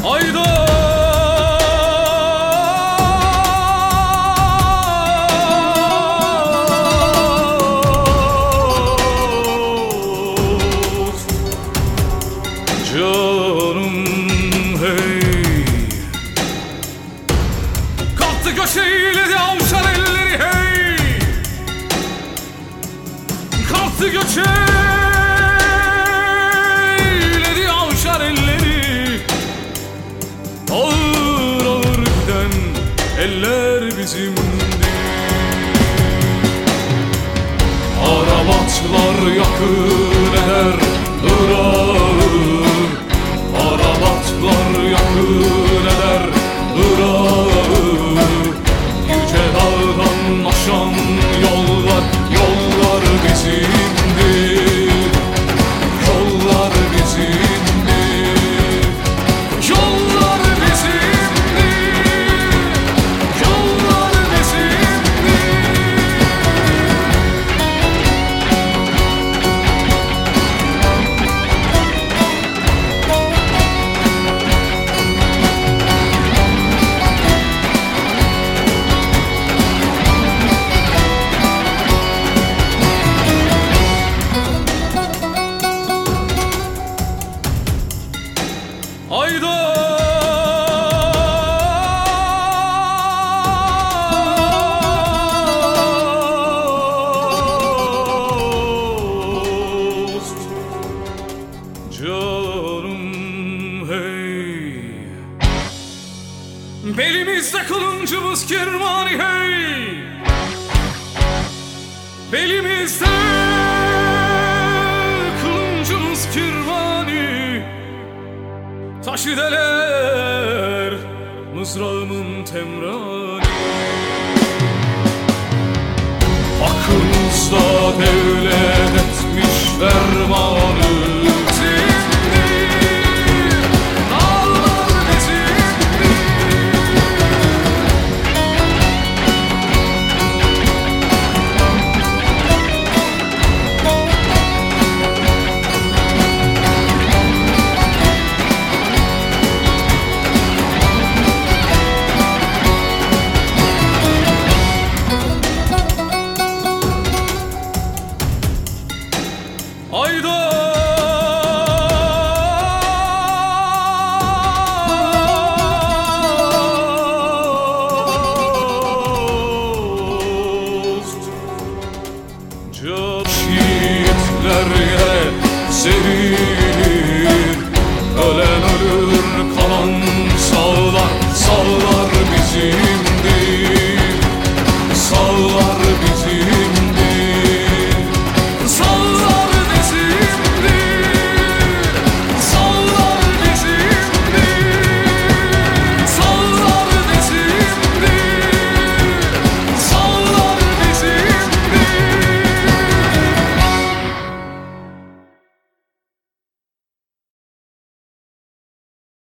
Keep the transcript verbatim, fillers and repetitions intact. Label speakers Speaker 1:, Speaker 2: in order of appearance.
Speaker 1: Hayda canım hey, kalktı göç eyledi avşar elleri hey, kalktı göç eyledi avşar elleri, ağır ağır giden eller bizimdi. Arabatlar yakın eder Irak'ı, Arabatlar yakın eder Irak'ı, yüce dağdan aşan yollar, yollar bizimdir, yollar bizimdir, yollar bizimdir, yollar bizimdir. Hayda canım hey, belimizde kılıncımız kirmani hey, belimizde kılıncımız kirmani, taşı deler mızrağımın temrani. Hakkımızda devlet etmiş fermanı,